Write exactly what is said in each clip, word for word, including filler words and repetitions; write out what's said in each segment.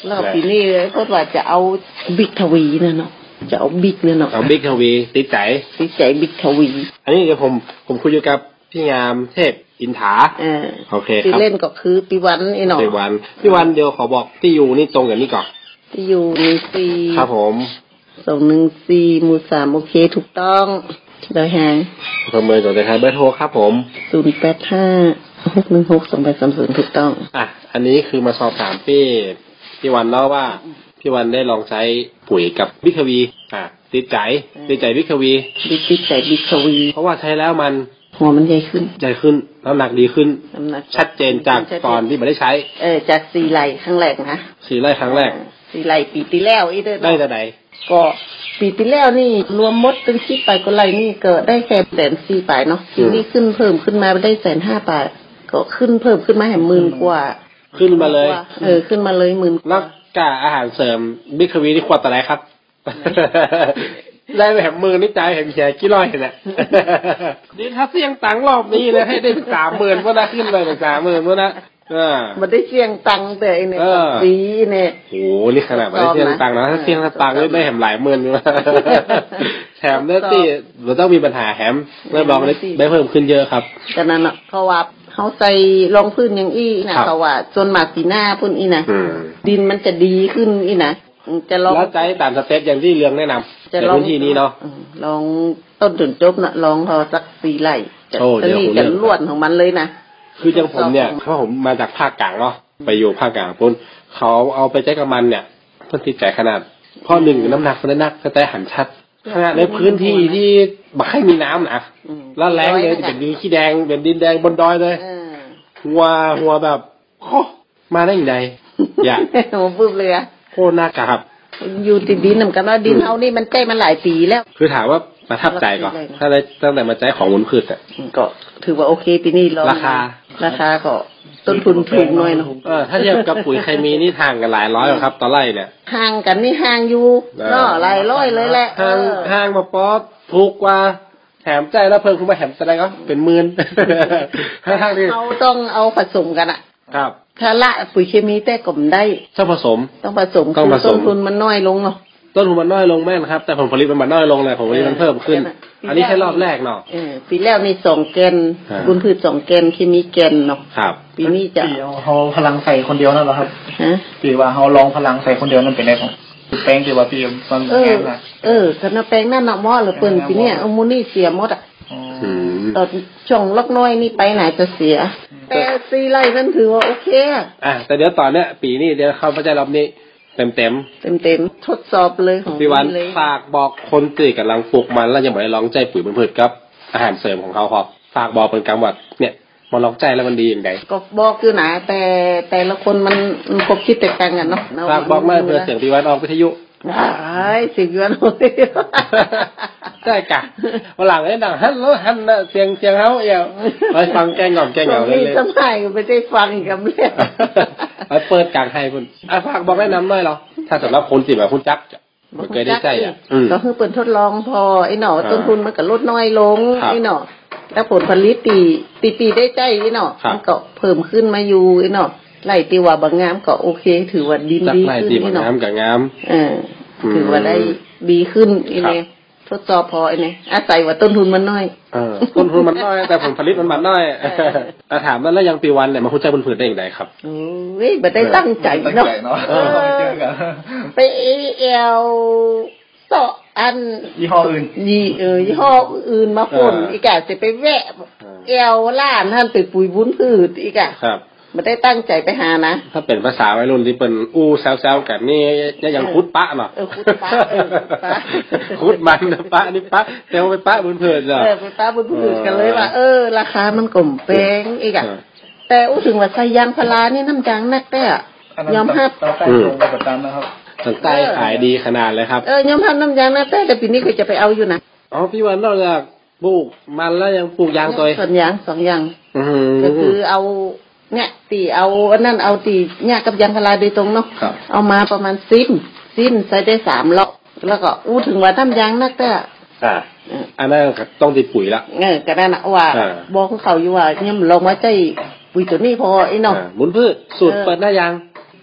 แล้วปีนี้ก็ว่าจะเอาบิ๊กทวีนะเนาะจะเอาบิ๊กเนี่ยเนาะเอาบิ๊กทวีติดใจติดใจบิ๊กทวีอันนี้เดี๋ยวผมผมคุยอยู่กับพี่งามเทพอินถาอ่าโอเคครับที่เล่นก็คือปีวันไอ้เนาะปีวันพี่วันเดี๋ยวขอบอกที่อยู่นี่ตรงกับนี่ก่อนที่อยู่นี่สี่ครับผมสองหนึ่งสี่หมู่สามโอเคถูกต้องโดยแฮงประเมินตัวเลขเบอร์โทรครับผมศูนย์แปดห้าหกหนึ่งหกสองแปดสามศูนย์ถูกต้องอ่ะอันนี้คือมาสอบถามพี่พี่วันเล่าว่าพี่วันได้ลองใช้ปุ๋ยกับบิ๊กทวีอ่ะติดใจติดใจบิ๊กทวีติดใจบิ๊กทวีเพราะว่าใช้แล้วมันหัวมันใหญ่ขึ้นใหญ่ขึ้นน้ำหนักดีขึ้นน้ำหนักชัดเจนจากตอนที่ไม่ได้ใช้เออจากสี่ไร่ครั้งแรกนะสี่ไร่ครั้งแรกสี่ไร่ปีที่แล้วอีเด้อได้แต่ไหนก็ปีที่แล้วนี่รวมหมดเป็นคิดไปก็ไร่นี่ก็ได้แค่แสนสี่ปลายเนาะปีนี้ขึ้นเพิ่มขึ้นมาได้แสนห้าปลายก็ขึ้นเพิ่มขึ้นมาแห่งหมื่นกว่าขึ้นมาเลยเออขึ้นมาเลยหมื่นแล้วกะอาหารเสริมบิ๊กทวีนี่ขวดอะไรครับได้ไปแหมมือนี่ใจแหมแขกกี่ร้อยเนี่ยนี่ถ้าเสี่ยงตังรอบนี้นะให้ได้สามหมื่นก็ได้ขึ้นไปเป็นสามหมื่นก็นะอ่ามันได้เสี่ยงตังแต่เนี่ยปีเนี่ยโอ้นี่ขนาดไม่ได้เสี่ยงตังนะถ้าเสี่ยงตังได้แหมหลายหมื่นอยู่แถมได้ตีเราต้องมีปัญหาแถมได้ลองได้ได้เพิ่มขึ้นเยอะครับแต่นั้นอ่ะเขาว่าเขาใส่รองพื้นอย่างอี้นะเขาว่าจนมาปีหน้าพุ่นอีนะดินมันจะดีขึ้นอีนะจะลองแล้วใจตามสเต็ปอย่างที่เรื่องแนะนำในพื้นที่นี้เนาะลองต้นจนจบนะลองพอสักสี่ไร่จะนี่จะล้วนของมันเลยนะคือจังผมเนี่ยเพราะผมมาจากภาคกลางเนาะไปอยู่ภาคกลางพุ่นเขาเอาไปใช้กับมันเนี่ยต้นติดใจขนาดข้อหนึ่งน้ำหนักมันนักแต่หันชัดขนาดในพื้นที่ที่ไม่ค่อยมีน้ำนะแล้วแรงเลยเป็นดินขี้แดงเป็นดินแดงบนดอยเลยหัวหัวแบบโอ้มาได้ยังไงอย่าหัวปุ๊บเลยอะโคตรน่ากลับอยู่ติดดินเหมือนกันว่าดินเฮานี่มันใจมันหลายปีแล้วคือถามว่าประทับใจก่อนถ้าได้ตั้งแต่มาใจของมูลพืชอ่ะก็ถือว่าโอเคปีนี้เราราคาราคาก็ต้นทุนถูกหน่อยเนาะเออถ้าเทียบกับปุ๋ยเคมีนี่ห่างกันหลายร้อยครับต่อไร่เนี่ยห่างกันนี่ห่างอยู่เนาะหลายร้อยเลยแหละห่างห่างมาป๊อดถูกกว่าแถมใจแล้วเพิ่มขึ้นมาแถมแสดงก็เป็นหมื่นทางนี้เราต้องเอาผสมกันอ่ะครับถ้าละปุ๋ยเคมีแต่ก็ไม่ได้ต้องผสมต้องผสมคือต้นทุนมันน้อยลงเนาะต้นทุนมันน้อยลงแม่นครับแต่ผลผลิตมันน้อยลงเลยผลผลิตมันเพิ่มขึ้นอันนี้แค่รอบแรกเนาะเออปีแล้วนี่สองแกนบุญพืชสองแกนเคมีแกนเนาะครับปีนี้จะเขาพลังใส่คนเดียวนั่นเหรอครับฮะปีว่าเขาลองพลังใส่คนเดียวนั่นเป็นไงครับแป้งที่ว่าพี่มันแห้งอ่ะเออคณะแป้งนั่นน่ะหม้อหรือเปิ้นปีนี้เอามูนี่เสียหมดอ่ะตอนช่วงล็อกน้อยนี่ไปไหนจะเสียแต่สี่ไร่นั่นถือว่าโอเคอ่ะแต่เดี๋ยวตอนเนี้ยปีนี้เดี๋ยวเข้าพระเจ้ารอบนี้เต็มเต็มเต็มเต็มทดสอบเลยของพี่วันฝากบอกคนตื่นกำลังปลูกมันแล้วยังไม่ได้ลองใจปุ๋ยมันพืชกับอาหารเสริมของเขาครับฝากบอกเป็นกำวัดเนี่ยมันลองใจแล้วมันดีอย่างไรก็บอกอยู่นะแต่แต่ละคนมันมันครบคิดแตกต่างกันเนาะฝากบอกมาเพื่อเสียงพี่วันออกวิทยุไอ้สิพี่วันออกได้กะวันหลังไอ้ดังฮันแล้วฮันเสียงเสียงเขาเอี่ยวไปฟังแกงหน่อมแกงเหงาเลยเลยสมัยไม่ได้ฟังกับเรื่องไปเปิดกลางไทยคุณอ่ะฝากบอกแนะนำหน่อยเหรอถ้าสำหรับคนสิแบบคุณจักไม่เคยได้ใจอ่ะก็คือเปิดทดลองพอไอ้หน่อต้นทุนมันก็ลดน้อยลงไอ้หน่อแล้วผลผลิตตีตีปีได้ใจไอ้หน่อมันก็เพิ่มขึ้นมาอยู่ไอ้หน่อไล่ตีว่าบางงามก็โอเคถือว่าดีดีขึ้นไอ้หน่องามกับงามเออถือว่าได้ดีขึ้นไอ้เนี่ยทดสอบพอไอ้เนี่ยอาศัยว่าต้นทุนมันน้อยเออต้นทุนมันน้อยแต่ผลผลิตมันมันน้อยแต่ถามว่าแล้วยังปีวันเนี่ยมาคุ้นใจบนผืนได้อย่างไรครับโอ้ยไม่ได้ตั้งใจเนาะไปเอลสออันยี่ห้ออื่นยี่เออยี่ห้ออื่นมาพ่นอีกอะจะไปแวะเอลล้านท่านไปปุ๋ยบุญพืชอีกอะไม่ได้ตั้งใจไปหานะถ้าเป็นภาษาวัยรุ่นที่เป็นอู้แซวๆกันนี่ยังคุดปะเนาะเออคุดปะคุดมันปะนี่ปะเซลไปปะบุญพืชจ้ะเออไปปะบุญพืชกันเลยว่าเออราคามันก่มแพงอีกอะแต่อู้ถึงว่าใส่ยางพารานี่น้ำจังนักแต่ยอมฮับอืมประจำนะครับตั้งใจขายดีขนาดเลยครับเออยอมฮับน้ำยางนักแต่แต่ปีนี้ก็จะไปเอาอยู่นะอ๋อพี่วันนอกจากปลูกมันแล้วยังปลูกยางตัวส่วนยางสองยางก็คือเอาเนี่ยตีเอาอันนั้นเอาตีเนี่ยกับยางพาราโดยตรงเนาะเอามาประมาณสิ้นสิ้นใส่ได้สามล็อกแล้วก็อู้ถึงว่าทำยางนักแต่อ่าอันนั้นต้องตีปุ๋ยละเออก็ได้นะว่าบอกเขาอยู่ว่าเนี่ยลองมาใจปุ๋ยตัวนี้พอไอ้เนาะหมุนพืชสูตรเปิดหน้ายาง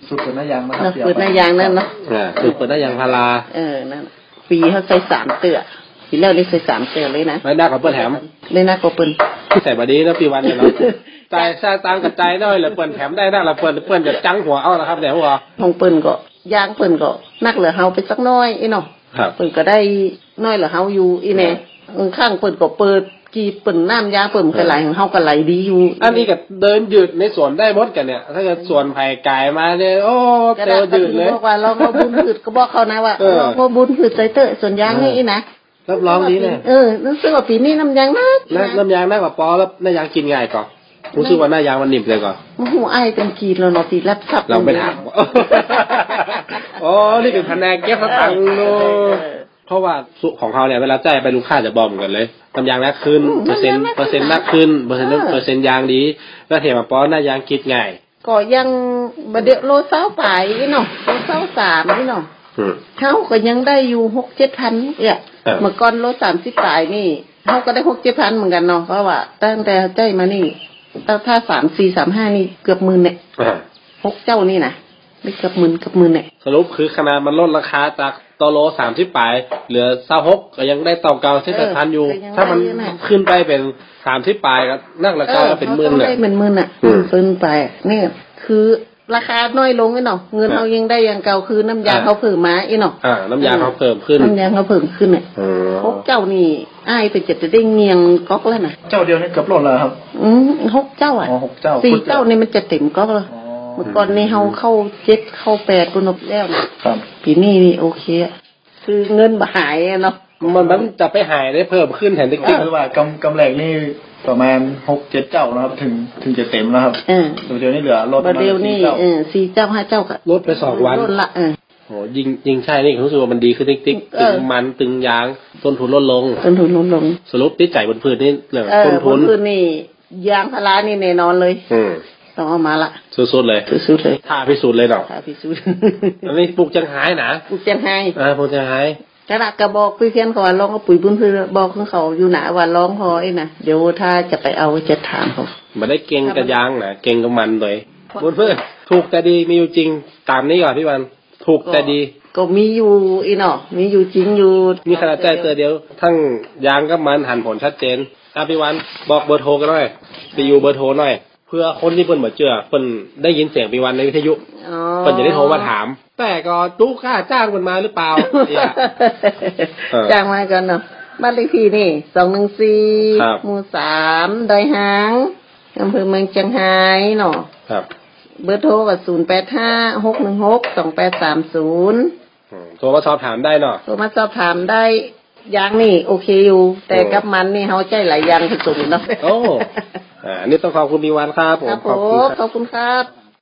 สูตรเปิดหน้ายางนะครับเปิดหน้ายางนั่นเนาะอ่าสูตรเปิดหน้ายางพาราเออนั่นปีเขาใส่สามเตือปีแล้วนี่ใส่สามเตือเลยนะไม่น่ากับเปิ้ลแถมเลยน่ากับเปิ้ลที่ใส่บดีแล้วปีวันเนี่ยเนาะใจซาตามกับใจน้อยแล้วเปิ้ลแถมได้น่าละเปิ้ลเปิ้ลจะจังหัวเอาละครับแต่หัวของเปิ้ลก็ยางเปิ้ลก็นักเหลือเฮาไปสักน้อยอีเนาะเปิ้ลก็ได้น้อยเหลือเฮาอยู่อีแน่ข้างเปิ้ลก็เปิดกี่เปิ้ลน้ำยาเปิ้ลก็ไหลของเฮาก็ไหลดีอยู่อันนี้ก็เดินยืดในสวนได้หมดกันเนี่ยถ้าเกิดสวนไผ่ไก่มาเนี่ยโอ้เตลยืดเลยบอกว่าเราก็บุญผืดก็บอกเขานะว่าเราก็บุญผืดใจเตอะส่วนยางนี่นะรับรองดีเลยเออรู้สึกว่าปีนี้น้ำยางมากน้ำยางน่ากว่าปอแล้วน้ำยางกินง่ายก่อนรู้สึกว่าน้ำยางมันนิ่มเลยก่อนโอ้โหไอเป็นกีดแล้วเนาะปีรับซับเราไปถามโอ้นี่เป็นแผนกเก็บสตังค์เนาะเพราะว่าสุของเขาเนี่ยเวลาจ่ายไปลูกค้าจะบอกเหมือนกันเลยน้ำยางนักขึ้นเปอร์เซ็นต์เปอร์เซ็นต์นักขึ้นเปอร์เซ็นต์เปอร์เซ็นต์ยางดีแล้วเห็นมาป้อนน้ำยางคิดง่ายก็ยังบะเดโลเศร้าไปเนาะโลเศร้าสามนี่เนาะเขาก็ยังได้อยู่หกเจ็ดพันเนี่ยเมื่อก่อนโลสามสิบปลายนี่เขาก็ได้หกเจ็ดพันเหมือนกันเนาะเพราะว่าตั้งแต่ใจมานี่ถ้าสามสี่สามห้านี่เกือบหมื่นเนี่ยหกเจ้านี่นะไม่เกือบหมื่นเกือบหมื่นเนี่ยสรุปคือขนาดมันลดราคาจากตโลสามสิบปลายเหลือเศร้าหกก็ยังได้เต่าเก่าที่แต่พันอยู่ถ้ามันขึ้นไปเป็นสามสิบปลายก็นักราคาเป็นหมื่นเนี่ยเป็นหมื่นอ่ะขึ้นไปนี่คือราคาน้อยลงไอ้เนาะเงินเรายังได้อย่างเก่าคือน้ำยาเขาเพิ่มมาไอ้เนาะอ่าน้ำยาเขาเพิ่มขึ้นน้ำยาเขาเพิ่มขึ้นเนี่ยหกเจ้านี่อ้ายเป็นจะได้เงียงก๊อกแล้วนะเจ้าเดียวนี่เกือบหล่นแล้วครับอืมหกเจ้าอ่ะสี่เจ้านี่มันจะเต็มก๊อกแล้วเมื่อก่อนนี่เขาเข้าเจ็ดเข้าแปดปุนบแล้วนะครับปีนี้นี่โอเคคือเงินบ่หายเนาะมันมันจะไปหายได้เพิ่มขึ้นแทนติ๊กติ๊กคือว่ากำกำแหลกนี่ประมาณหกเจ็ดเจ้านะครับถึงถึงจะเต็มแล้วครับเออเดี๋ยวนี้เหลือลดมาเดียวนี่เออสี่เจ้าห้าเจ้าก็ลดไปสองวันลดละเออโหยิงยิงใช่นี่รู้สึกว่ามันดีขึ้นติ๊กติ๊กตึงมันตึงยางต้นทุนลดลงต้นทุนลดลงสรุปติดใจบนพื้นนี่เรื่องต้นทุนบนพื้นนี่ยางพารานี่แน่นอนเลยอืมต้องเอามาละสุดๆเลยสุดๆเลยท่าพิสูจน์เลยเนาะท่าพิสูจน์อันนี้ปลูกจังหายนะปลูกจังหายอ่าปลูกจังหายกระดาษกระบอกคุยเพี้ยนเขาว่าลองเอาปุ๋ยบุญเพื่อบอกของเขาอยู่หนาว่าร้องพอไอ้น่ะเดี๋ยวถ้าจะไปเอาจะถามเขาไม่ได้เก่งกระยางนะเก่งกับมันเลยบุญเพื่อนถูกแต่ดีมีอยู่จริงตามนี้ก่อนพี่วันถูกแต่ดีก็มีอยู่อีเนาะมีอยู่จริงอยู่มีขนาดใจตัวเดียวทั้งยางกับมันหันผลชัดเจนอ่ะพี่วันบอกเบอร์โทรกันหน่อยไปอยู่เบอร์โทรหน่อยเพื่อคนที่เพิ่นบ่เชื่อเพิ่นได้ยินเสียงพี่วันในวิทยุเพิ่นจะได้โทรมาถามแต่ก็ตู้ค่าจ้างเพิ่นมาหรือเปล่าจ้างมากันเนาะบ้านเลขที่นี่สองหนึ่งสี่หมู่สามดอยหางอำเภอเมืองเชียงรายเนาะครับเบอร์โทรก็ศูนย์แปดห้า หกหนึ่งหก สองแปดสามศูนย์โทรมาสอบถามได้เนาะโทรมาสอบถามได้ยางนี่โอเคอยู่แต่กับมันนี่เฮาใจหลายอย่างผสมเนาะโอ้อ่านี่ต้องขอบคุณพี่วันครับผมขอบคุณครับ